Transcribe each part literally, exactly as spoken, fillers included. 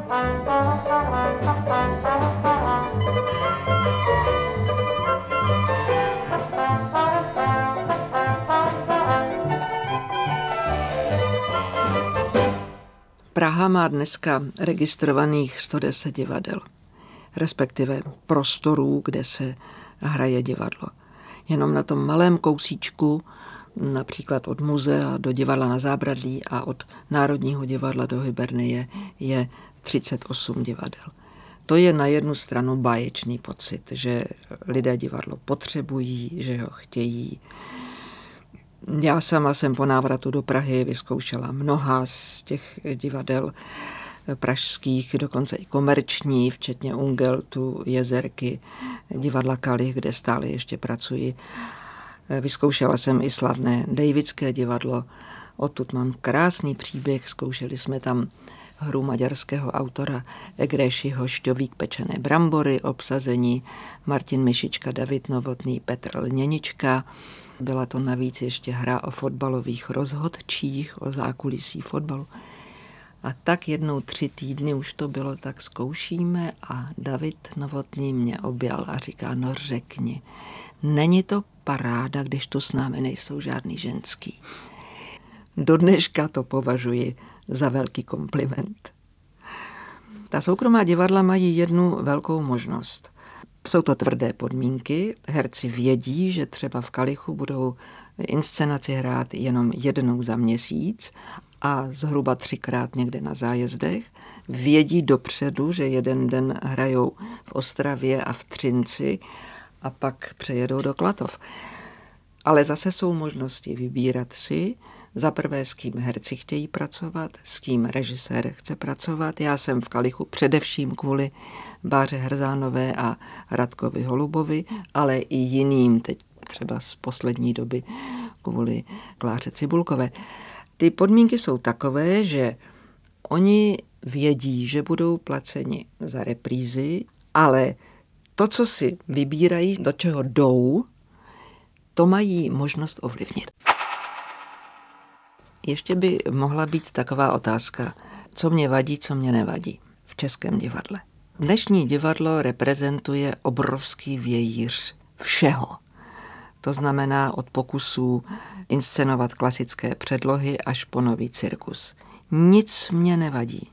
Praha má dneska registrovaných sto deset divadel, respektive prostorů, kde se hraje divadlo. Jenom na tom malém kousíčku, například od muzea do divadla na Zábradlí a od Národního divadla do Hybernie, je třicet osm divadel. To je na jednu stranu báječný pocit, že lidé divadlo potřebují, že ho chtějí. Já sama jsem po návratu do Prahy vyzkoušela mnoha z těch divadel pražských, dokonce i komerční, včetně Ungeltu, Jezerky, divadla Kalich, kde stále ještě pracuji. Vyzkoušela jsem i slavné Davidské divadlo. Odtud mám krásný příběh. Zkoušeli jsme tam hru maďarského autora Egrešiho Šťovík pečené brambory, obsazení Martin Myšička, David Novotný, Petr Lněnička. Byla to navíc ještě hra o fotbalových rozhodčích, o zákulisí fotbalu. A tak jednou tři týdny už to bylo, tak zkoušíme a David Novotný mě objal a říká, no řekni, není to paráda, když tu s námi nejsou žádný ženský. Do dneška to považuji za velký kompliment. Ta soukromá divadla mají jednu velkou možnost. Jsou to tvrdé podmínky, herci vědí, že třeba v Kalichu budou inscenaci hrát jenom jednou za měsíc a zhruba třikrát někde na zájezdech. Vědí dopředu, že jeden den hrajou v Ostravě a v Třinci a pak přejedou do Klatov. Ale zase jsou možnosti vybírat si, za prvé s kým herci chtějí pracovat, s kým režisér chce pracovat. Já jsem v Kalichu především kvůli Báře Hrzánové a Radkovi Holubovi, ale i jiným, teď třeba z poslední doby kvůli Kláře Cibulkové. Ty podmínky jsou takové, že oni vědí, že budou placeni za reprízy, ale to, co si vybírají, do čeho jdou, to mají možnost ovlivnit. Ještě by mohla být taková otázka, co mě vadí, co mě nevadí v českém divadle. Dnešní divadlo reprezentuje obrovský vějíř všeho. To znamená od pokusů inscenovat klasické předlohy až po nový cirkus. Nic mě nevadí.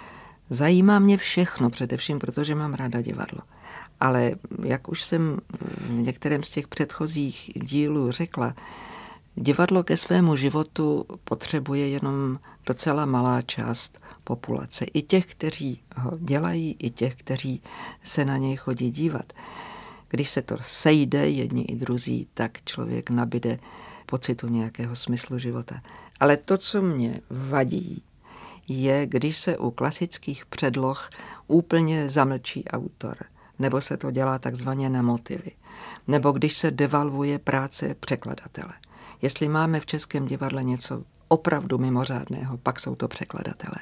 Zajímá mě všechno, především protože mám ráda divadlo. Ale jak už jsem v některém z těch předchozích dílů řekla, divadlo ke svému životu potřebuje jenom docela malá část populace. I těch, kteří ho dělají, i těch, kteří se na něj chodí dívat. Když se to sejde, jedni i druzí, tak člověk nabide pocitu nějakého smyslu života. Ale to, co mě vadí, je, když se u klasických předloh úplně zamlčí autor, nebo se to dělá takzvaně na motivy, nebo když se devalvuje práce překladatele. Jestli máme v českém divadle něco opravdu mimořádného, pak jsou to překladatelé.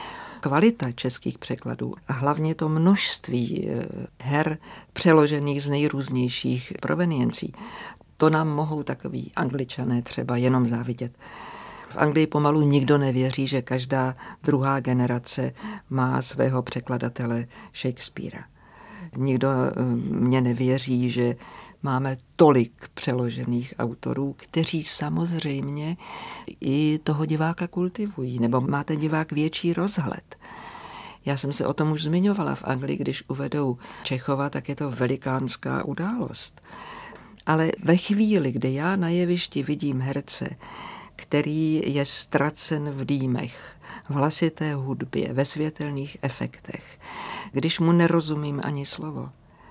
Kvalita českých překladů a hlavně to množství her přeložených z nejrůznějších proveniencí, to nám mohou takoví Angličané třeba jenom závidět. V Anglii pomalu nikdo nevěří, že každá druhá generace má svého překladatele Shakespearea. Nikdo mě nevěří, že máme tolik přeložených autorů, kteří samozřejmě i toho diváka kultivují, nebo má ten divák větší rozhled. Já jsem se o tom už zmiňovala v Anglii, když uvedou Čechova, tak je to velikánská událost. Ale ve chvíli, kdy já na jevišti vidím herce, který je ztracen v dýmech, v hlasité hudbě, ve světelných efektech, když mu nerozumím ani slovo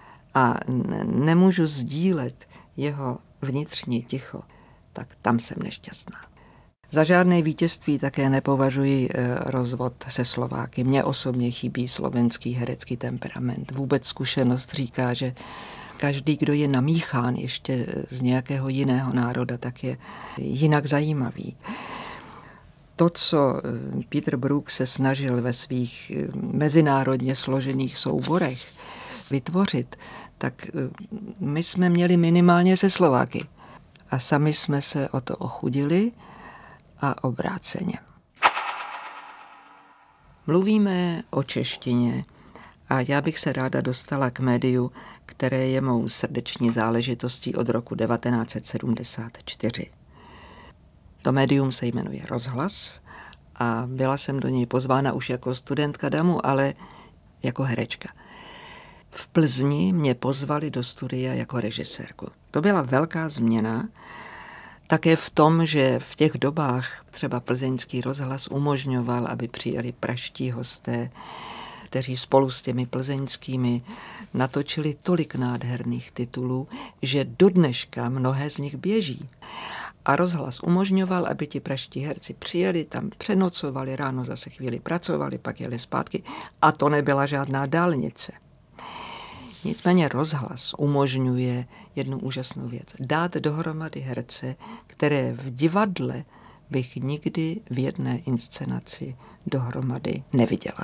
a nemůžu sdílet jeho vnitřní ticho, tak tam jsem nešťastná. Za žádné vítězství také nepovažuji rozvod se Slováky. Mně osobně chybí slovenský herecký temperament. Vůbec zkušenost říká, že každý, kdo je namíchán ještě z nějakého jiného národa, tak je jinak zajímavý. To, co Peter Brook se snažil ve svých mezinárodně složených souborech vytvořit, tak my jsme měli minimálně se Slováky. A sami jsme se o to ochudili a obráceně. Mluvíme o češtině a já bych se ráda dostala k médiu, které je mou srdeční záležitostí od roku devatenáct set sedmdesát čtyři. To médium se jmenuje Rozhlas a byla jsem do něj pozvána už jako studentka damu, ale jako herečka. V Plzni mě pozvali do studia jako režisérku. To byla velká změna, také v tom, že v těch dobách třeba Plzeňský rozhlas umožňoval, aby přijeli praští hosté, kteří spolu s těmi plzeňskými natočili tolik nádherných titulů, že do dneška mnohé z nich běží. A rozhlas umožňoval, aby ti praští herci přijeli, tam přenocovali, ráno zase chvíli pracovali, pak jeli zpátky a to nebyla žádná dálnice. Nicméně rozhlas umožňuje jednu úžasnou věc. Dát dohromady herce, které v divadle bych nikdy v jedné inscenaci dohromady neviděla.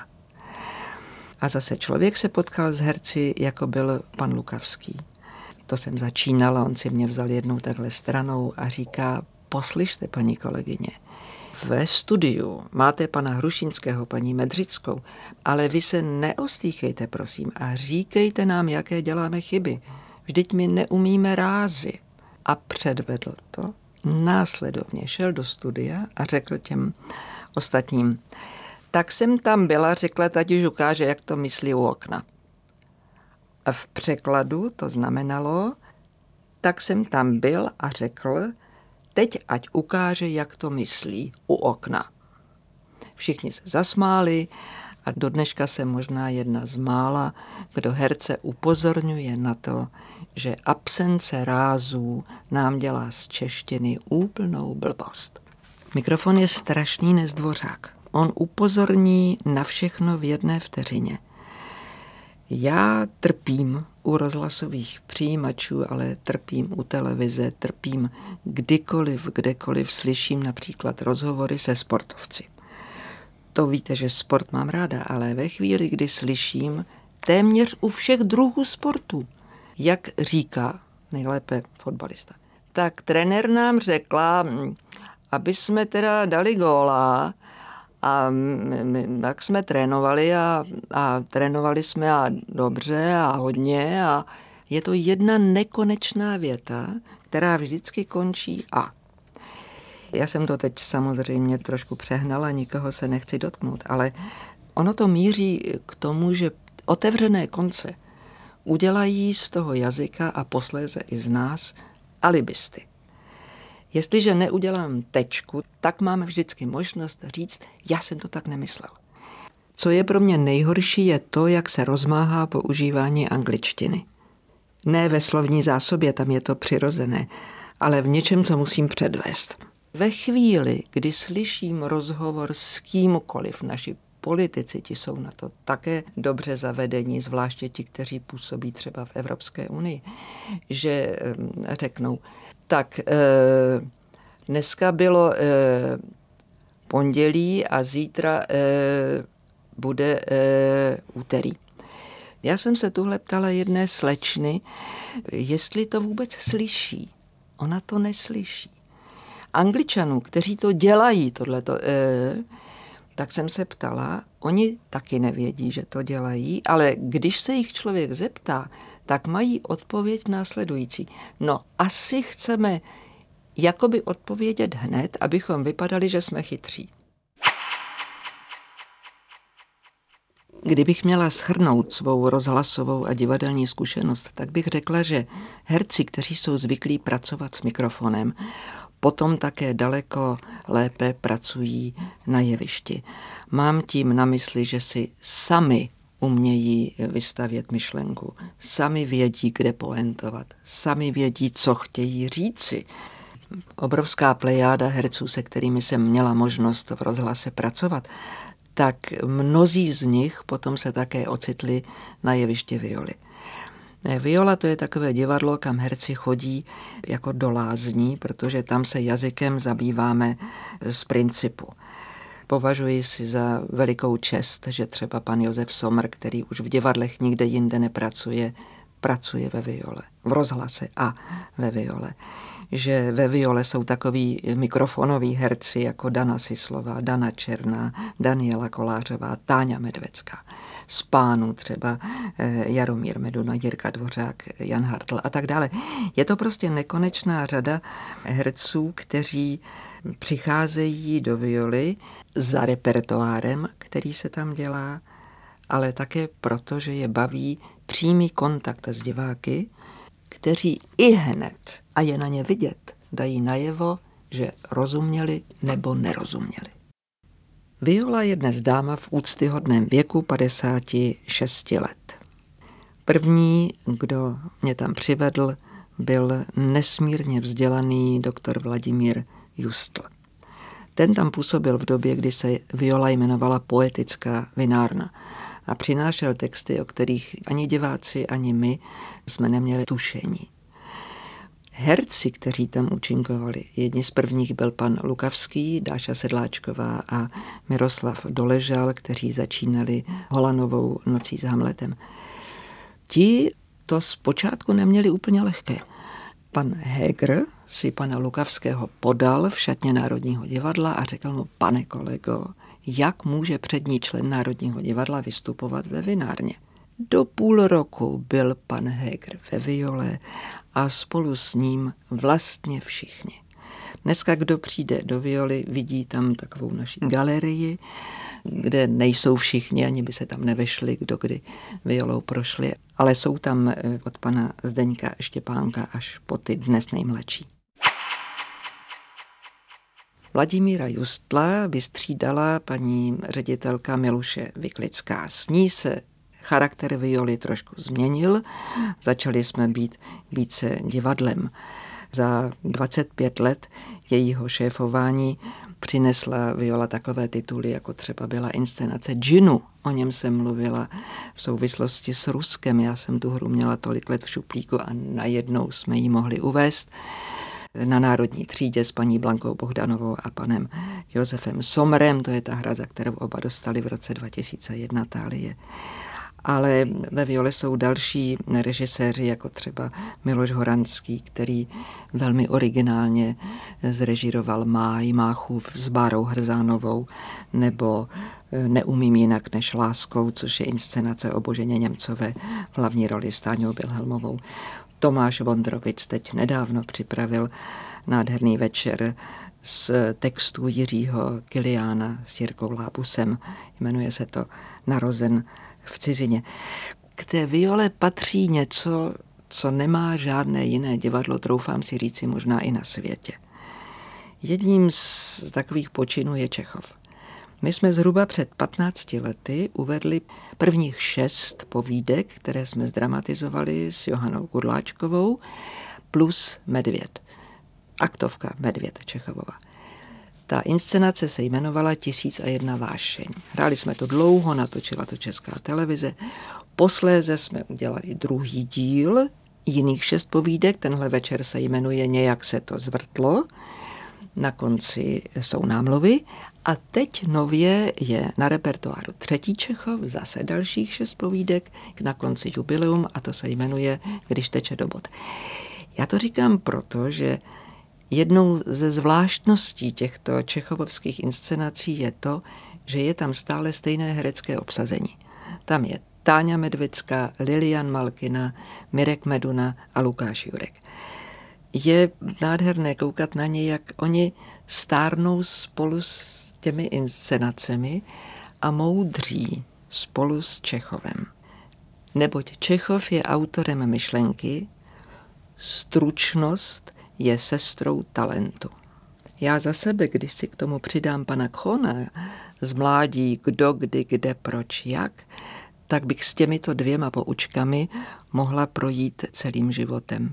A zase člověk se potkal s herci, jako byl pan Lukavský. To jsem začínala, on si mě vzal jednou takhle stranou a říká, poslyšte, paní kolegyně, ve studiu máte pana Hrušínského, paní Medřickou, ale vy se neostýchejte, prosím, a říkejte nám, jaké děláme chyby. Vždyť my neumíme rázy. A předvedl to. Následovně šel do studia a řekl těm ostatním, tak jsem tam byla, řekla, teď už ukáže, jak to myslí u okna. A v překladu to znamenalo, tak jsem tam byl a řekl, teď ať ukáže, jak to myslí u okna. Všichni se zasmáli a do dneška jsem možná jedna z mála, kdo herce upozorňuje na to, že absence rázů nám dělá z češtiny úplnou blbost. Mikrofon je strašný nezdvořák. On upozorní na všechno v jedné vteřině. Já trpím u rozhlasových přijímačů, ale trpím u televize, trpím kdykoliv, kdekoliv slyším například rozhovory se sportovci. To víte, že sport mám ráda, ale ve chvíli, kdy slyším téměř u všech druhů sportu, jak říká nejlépe fotbalista. Tak trenér nám řekla, aby jsme teda dali góla, a my, tak jsme trénovali a, a trénovali jsme a dobře a hodně a je to jedna nekonečná věta, která vždycky končí a. Já jsem to teď samozřejmě trošku přehnala, nikoho se nechci dotknout, ale ono to míří k tomu, že otevřené konce udělají z toho jazyka a posléze i z nás alibisty. Jestliže neudělám tečku, tak máme vždycky možnost říct, já jsem to tak nemyslel. Co je pro mě nejhorší, je to, jak se rozmáhá používání angličtiny. Ne ve slovní zásobě, tam je to přirozené, ale v něčem, co musím předvést. Ve chvíli, kdy slyším rozhovor s kýmkoliv, naši politici, ti jsou na to také dobře zavedení, zvláště ti, kteří působí třeba v Evropské unii, že řeknou, tak dneska bylo pondělí a zítra bude úterý. Já jsem se tuhle ptala jedné slečny, jestli to vůbec slyší. Ona to neslyší. Angličanů, kteří to dělají, tohleto, tak jsem se ptala, oni taky nevědí, že to dělají, ale když se jich člověk zeptá, tak mají odpověď následující. No, asi chceme jakoby odpovědět hned, abychom vypadali, že jsme chytří. Kdybych měla shrnout svou rozhlasovou a divadelní zkušenost, tak bych řekla, že herci, kteří jsou zvyklí pracovat s mikrofonem, potom také daleko lépe pracují na jevišti. Mám tím na mysli, že si sami umějí vystavět myšlenku, sami vědí, kde poentovat, sami vědí, co chtějí říci. Obrovská plejáda herců, se kterými jsem měla možnost v rozhlase pracovat, tak mnozí z nich potom se také ocitli na jevišti Violy. Viola to je takové divadlo, kam herci chodí jako do lázní, protože tam se jazykem zabýváme z principu. Považuji si za velikou čest, že třeba pan Josef Sommer, který už v divadlech nikde jinde nepracuje, pracuje ve Viole, v rozhlase a ve Viole. že ve Viole jsou takoví mikrofonoví herci jako Dana Sislová, Dana Černá, Daniela Kolářová, Táňa Medvecká. Z pánů třeba Jaromír Meduna, Jirka Dvořák, Jan Hartl a tak dále. Je to prostě nekonečná řada herců, kteří přicházejí do Violy za repertoárem, který se tam dělá, ale také proto, že je baví přímý kontakt s diváky, kteří i hned, a je na ně vidět, dají najevo, že rozuměli nebo nerozuměli. Viola je dnes dáma v úctyhodném věku padesáti šesti let. První, kdo mě tam přivedl, byl nesmírně vzdělaný doktor Vladimír Justl. Ten tam působil v době, kdy se Viola jmenovala Poetická vinárna a přinášel texty, o kterých ani diváci, ani my jsme neměli tušení. Herci, kteří tam účinkovali, jedni z prvních byl pan Lukavský, Dáša Sedláčková a Miroslav Doležal, kteří začínali Holanovou Nocí s Hamletem. Ti to zpočátku neměli úplně lehké. Pan Heger si pana Lukavského podal v šatně Národního divadla a řekl mu: pane kolego, jak může přední člen Národního divadla vystupovat ve vinárně? Do půl roku byl pan Heger ve Viole a spolu s ním vlastně všichni. Dneska, kdo přijde do Violy, vidí tam takovou naši galerii, kde nejsou všichni, ani by se tam nevešli, kdo kdy Violou prošli, ale jsou tam od pana Zdeňka Štěpánka až po ty dnes nejmladší. Vladimíra Justla vystřídala paní ředitelka Miluše Vyklická. S ní se charakter Violy trošku změnil, začali jsme být více divadlem. Za dvacet pět let jejího šéfování přinesla Viola takové tituly, jako třeba byla inscenace Džinu. O něm jsem mluvila v souvislosti s Ruskem. Já jsem tu hru měla tolik let v šuplíku a najednou jsme ji mohli uvést na Národní třídě s paní Blankou Bohdanovou a panem Josefem Sommerem. To je ta hra, za kterou oba dostali v roce dva tisíce jedna Thálie. Ale ve Viole jsou další režiséři, jako třeba Miloš Horanský, který velmi originálně zrežíroval Máj Máchův s Bárou Hrzánovou, nebo Neumím jinak než láskou, což je inscenace o Boženě Němcové v hlavní roli s Táňou Wilhelmovou. Tomáš Vondrovic teď nedávno připravil nádherný večer z textu Jiřího Kiliána s Jirkou Lábusem. Jmenuje se to Narozen v cizině. K té Viole patří něco, co nemá žádné jiné divadlo, troufám si říci, možná i na světě. Jedním z takových počinů je Čechov. My jsme zhruba před patnácti lety uvedli prvních šest povídek, které jsme zdramatizovali s Johanou Kudláčkovou, plus Medvěd. Aktovka Medvěd Čechovova. Ta inscenace se jmenovala Tisíc a jedna vášeň. Hráli jsme to dlouho, natočila to Česká televize. Posléze jsme udělali druhý díl, jiných šest povídek. Tenhle večer se jmenuje Nějak se to zvrtlo. Na konci jsou námluvy. A teď nově je na repertoáru třetí Čechov, zase dalších šest povídek, na konci jubileum, a to se jmenuje Když teče do bod. Já to říkám proto, že jednou ze zvláštností těchto čechovských inscenací je to, že je tam stále stejné herecké obsazení. Tam je Táňa Medvecká, Lilian Malkina, Mirek Meduna a Lukáš Jurek. Je nádherné koukat na ně, jak oni stárnou spolu s těmi inscenacemi a moudří spolu s Čechovem. Neboť Čechov je autorem myšlenky, stručnost je sestrou talentu. Já za sebe, když si k tomu přidám pana Kohna z mládí kdo, kdy, kde, proč, jak, tak bych s těmito dvěma poučkami mohla projít celým životem.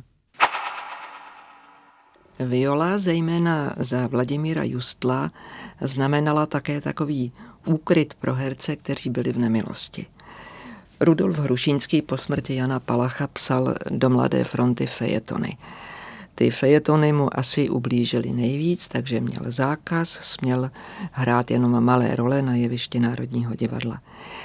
Viola, zejména za Vladimíra Justla, znamenala také takový úkryt pro herce, kteří byli v nemilosti. Rudolf Hrušínský po smrti Jana Palacha psal do Mladé fronty fejetony. Ty fejetony mu asi ublížily nejvíc, takže měl zákaz, směl hrát jenom malé role na jevišti Národního divadla.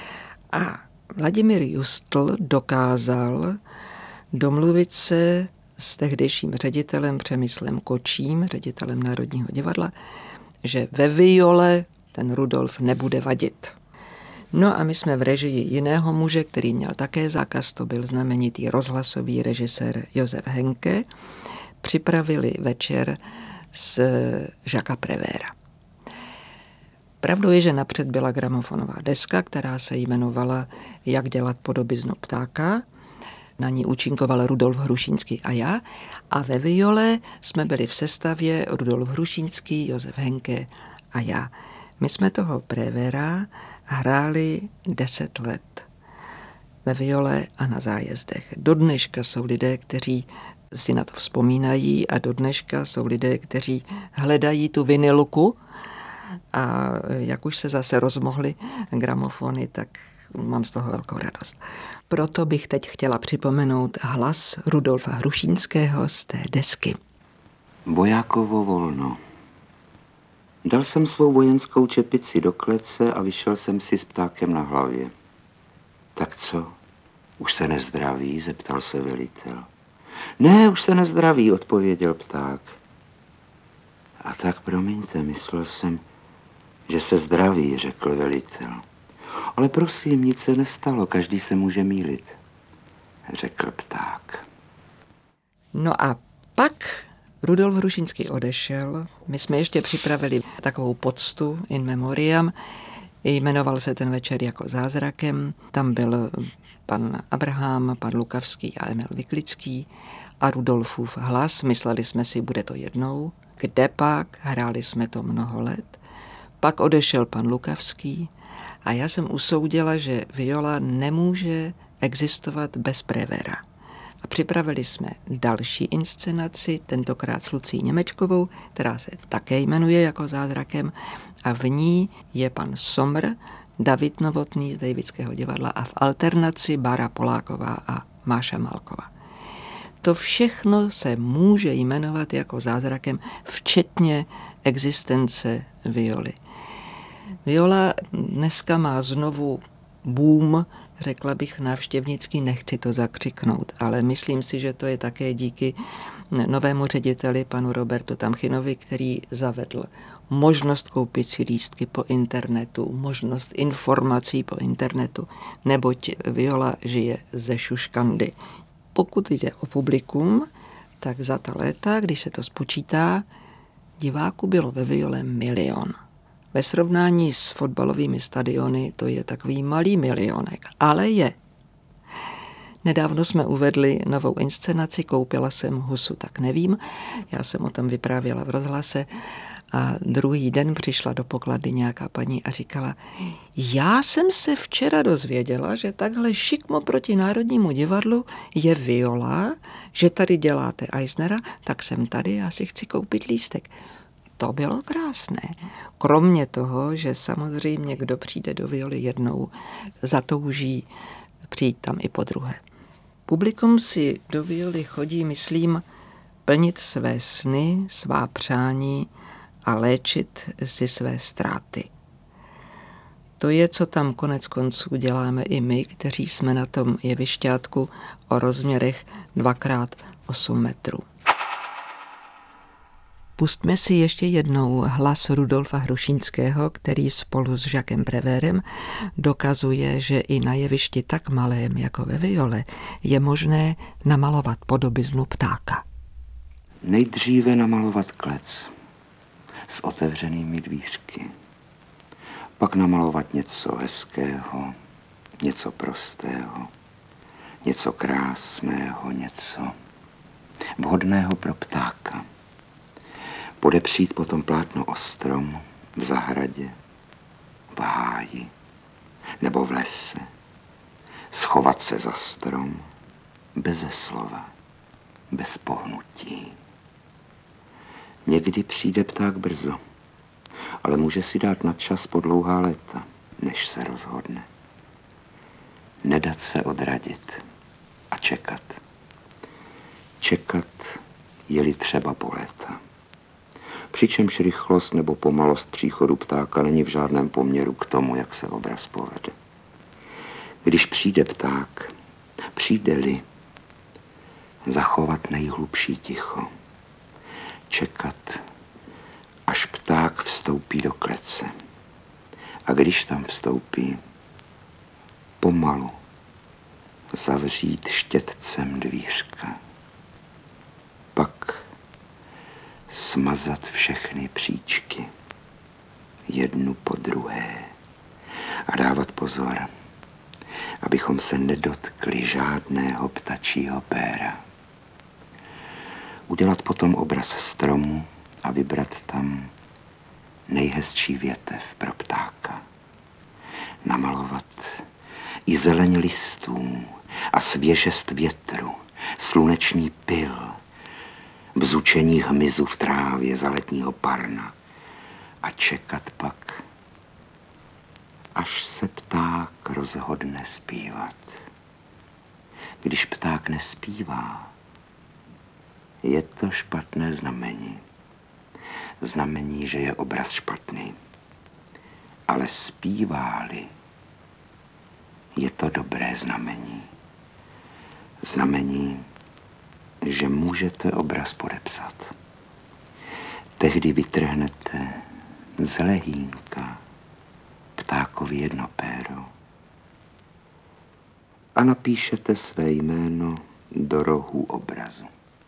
A Vladimír Justl dokázal domluvit se s tehdejším ředitelem Přemyslem Kočím, ředitelem Národního divadla, že ve Viole ten Rudolf nebude vadit. No a my jsme v režii jiného muže, který měl také zákaz, to byl znamenitý rozhlasový režisér Josef Henke, připravili večer z Jacquesa Prévera. Pravdou je, že napřed byla gramofonová deska, která se jmenovala Jak dělat podobiznu ptáka. Na ní účinkoval Rudolf Hrušínský a já. A ve Viole jsme byli v sestavě Rudolf Hrušínský, Josef Henke a já. My jsme toho Prévera hráli deset let ve Viole a na zájezdech. Do dneška jsou lidé, kteří si na to vzpomínají a do dneška jsou lidé, kteří hledají tu vinilku a jak už se zase rozmohly gramofony, tak mám z toho velkou radost. Proto bych teď chtěla připomenout hlas Rudolfa Hrušínského z té desky. Vojákovo volno. Dal jsem svou vojenskou čepici do klece a vyšel jsem si s ptákem na hlavě. Tak co? Už se nezdraví? Zeptal se velitel. Ne, už se nezdraví, odpověděl pták. A tak promiňte, myslel jsem, že se zdraví, řekl velitel. Ale prosím, nic se nestalo, každý se může mýlit, řekl pták. No a pak Rudolf Hrušínský odešel. My jsme ještě připravili takovou poctu in memoriam. Jmenoval se ten večer jako Zázrakem. Tam byl pan Abraham, pan Lukavský a Emil Vyklický a Rudolfův hlas. Mysleli jsme si, bude to jednou. Kde pak? Hráli jsme to mnoho let. Pak odešel pan Lukavský a já jsem usoudila, že Viola nemůže existovat bez Prévera. A připravili jsme další inscenaci, tentokrát s Lucí Němečkovou, která se také jmenuje jako Zázrakem a v ní je pan Somr, David Novotný z Davidského divadla a v alternaci Bára Poláková a Máša Malková. To všechno se může jmenovat jako Zázrakem, včetně existence Violy. Viola dneska má znovu boom, řekla bych návštěvnický, nechci to zakřiknout, ale myslím si, že to je také díky novému řediteli, panu Robertu Tamchinovi, který zavedl možnost koupit si lístky po internetu, možnost informací po internetu, neboť Viola žije ze šuškandy. Pokud jde o publikum, tak za ta léta, když se to spočítá, diváků bylo ve Viole milion. Ve srovnání s fotbalovými stadiony to je takový malý milionek, ale je. Nedávno jsme uvedli novou inscenaci, koupila jsem husu, tak nevím. Já jsem o tom vyprávěla v rozhlase a druhý den přišla do pokladny nějaká paní a říkala, já jsem se včera dozvěděla, že takhle šikmo proti Národnímu divadlu je Viola, že tady děláte Eisnera, tak jsem tady, já si chci koupit lístek. To bylo krásné. Kromě toho, že samozřejmě, kdo přijde do Violy jednou, zatouží přijít tam i po druhé. Publikum si do Violy chodí, myslím, plnit své sny, svá přání a léčit si své ztráty. To je, co tam konec konců děláme i my, kteří jsme na tom jevišťátku o rozměrech dva krát osm metrů. Pustme si ještě jednou hlas Rudolfa Hrušínského, který spolu s Jacquesem Prévérem dokazuje, že i na jevišti tak malém jako ve Viole je možné namalovat podobiznu ptáka. Nejdříve namalovat klec s otevřenými dvířky. Pak namalovat něco hezkého, něco prostého, něco krásného, něco vhodného pro ptáka. Podepřít potom plátno o strom v zahradě, v háji nebo v lese. Schovat se za strom, beze slova, bez pohnutí. Někdy přijde pták brzo, ale může si dát na čas po dlouhá léta, než se rozhodne. Nedat se odradit a čekat. Čekat, je-li třeba po léta. Přičemž rychlost nebo pomalost příchodu ptáka není v žádném poměru k tomu, jak se obraz povede. Když přijde pták, přijde-li, Zachovat nejhlubší ticho. Čekat, až pták vstoupí do klece. A když tam vstoupí, pomalu zavřít štětcem dvířka. Pak smazat všechny příčky, jednu po druhé, a dávat pozor, abychom se nedotkli žádného ptačího péra. Udělat potom obraz stromu a vybrat tam nejhezčí větev pro ptáka. Namalovat i zeleň listů a svěžest větru, sluneční pyl, bzučení hmyzu v trávě za letního parna a čekat pak, až se pták rozhodne zpívat. Když pták nespívá, je to špatné znamení. Znamení, že je obraz špatný. Ale zpívá-li, je to dobré znamení. Znamení, že můžete obraz podepsat. Tehdy vytrhnete z lehínka ptákovi jedno péro a napíšete své jméno do rohu obrazu.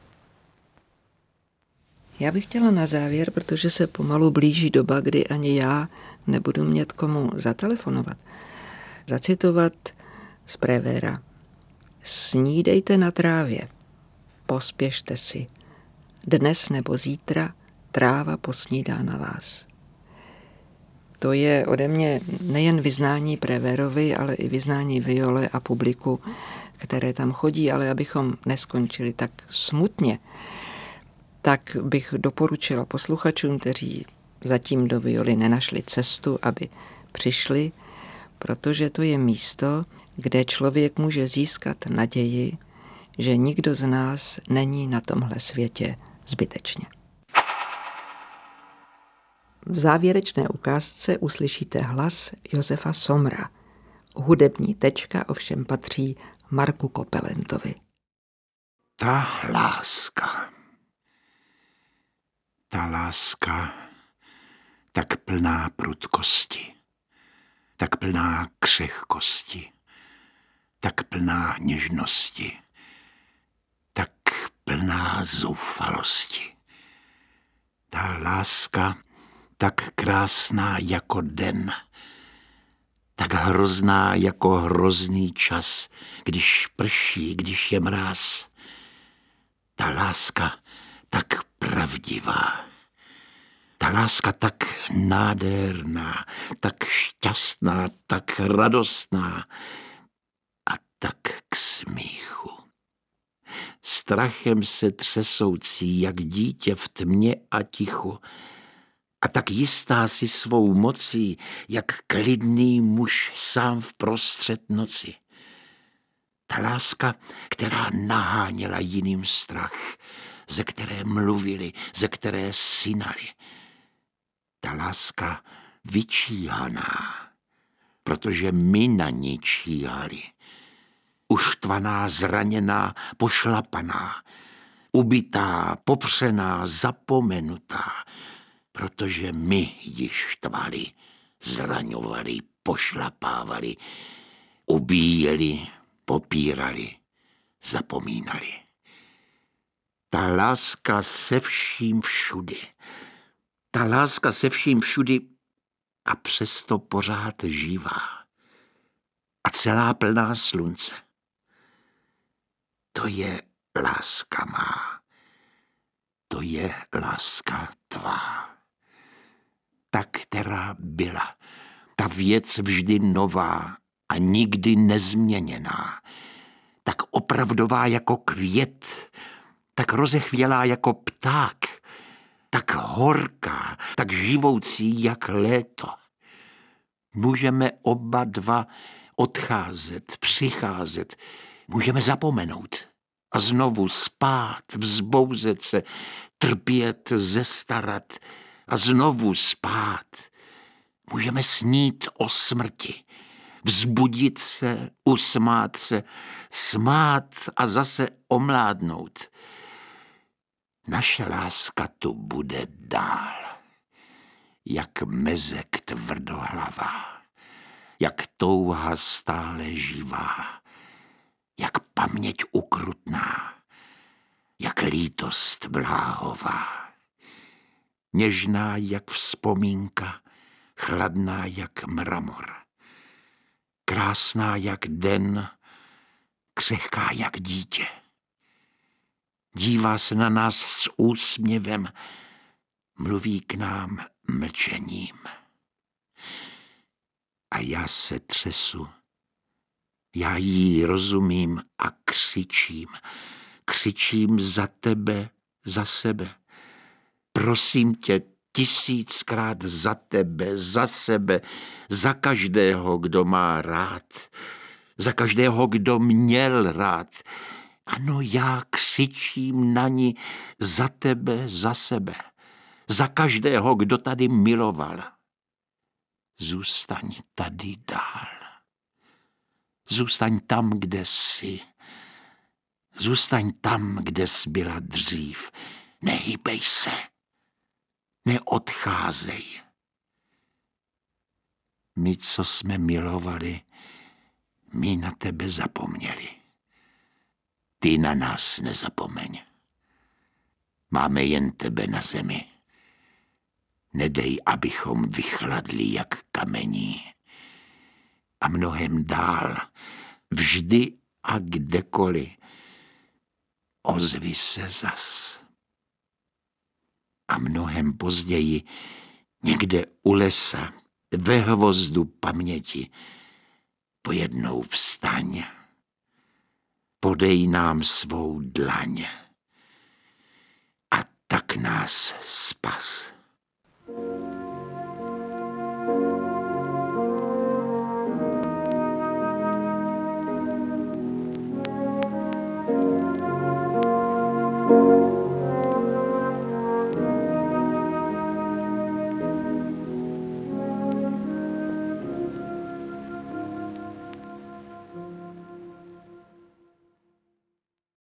Já bych chtěla na závěr, protože se pomalu blíží doba, kdy ani já nebudu mít komu zatelefonovat, zacitovat z Prévéra. Snídejte na trávě, pospěšte si. Dnes nebo zítra tráva posnídá na vás. To je ode mě nejen vyznání Prévérovi, ale i vyznání Viole a publiku, které tam chodí, ale abychom neskončili tak smutně, tak bych doporučila posluchačům, kteří zatím do Violy nenašli cestu, aby přišli, protože to je místo, kde člověk může získat naději, že nikdo z nás není na tomhle světě zbytečně. V závěrečné ukázce uslyšíte hlas Josefa Somra. Hudební tečka ovšem patří Marku Kopelentovi. Ta láska. Ta láska tak plná prudkosti, tak plná křehkosti, tak plná něžnosti, tak plná zoufalosti. Ta láska tak krásná jako den, tak hrozná jako hrozný čas, když prší, když je mráz. Ta láska tak pravdivá. Ta láska tak nádherná, tak šťastná, tak radostná a tak k smíchu. Strachem se třesoucí, jak dítě v tmě a tichu, a tak jistá si svou mocí, jak klidný muž sám v prostřed noci. Ta láska, která naháněla jiným strach, ze které mluvili, ze které synali. Ta láska vyčíhaná, protože my na ní číhali. Uštvaná, zraněná, pošlapaná, ubitá, popřená, zapomenutá, protože my ji štvali, zraňovali, pošlapávali, ubíjeli, popírali, zapomínali. Ta láska se vším všudy. Ta láska se vším všudy a přesto pořád živá. A celá plná slunce. To je láska má. To je láska tvá. Ta, která byla. Ta věc vždy nová a nikdy nezměněná. Tak opravdová jako květ, tak rozechvělá jako pták, tak horká, tak živoucí jak léto. Můžeme oba dva odcházet, přicházet, můžeme zapomenout a znovu spát, vzbouzet se, trpět, zestarat a znovu spát. Můžeme snít o smrti, vzbudit se, usmát se, smát a zase omládnout. Naše láska tu bude dál, jak mezek tvrdohlavá, jak touha stále živá, jak paměť ukrutná, jak lítost bláhová. Něžná jak vzpomínka, chladná jak mramor, krásná jak den, křehká jak dítě. Dívá se na nás s úsměvem, mluví k nám mlčením. A já se třesu, já jí rozumím a křičím, křičím za tebe, za sebe. Prosím tě tisíckrát za tebe, za sebe, za každého, kdo má rád, za každého, kdo měl rád. Ano, já křičím na ní za tebe, za sebe, za každého, kdo tady miloval. Zůstaň tady dál. Zůstaň tam, kde jsi. Zůstaň tam, kde jsi byla dřív. Nehýbej se. Neodcházej. My, co jsme milovali, my na tebe zapomněli. Ty na nás nezapomeň. Máme jen tebe na zemi. Nedej, abychom vychladli jak kamení. A mnohem dál, vždy a kdekoliv, ozvi se zas. A mnohem později, někde u lesa, ve hvozdu paměti, pojednou vstaň. Podej nám svou dlaň a tak nás spas. Thank you.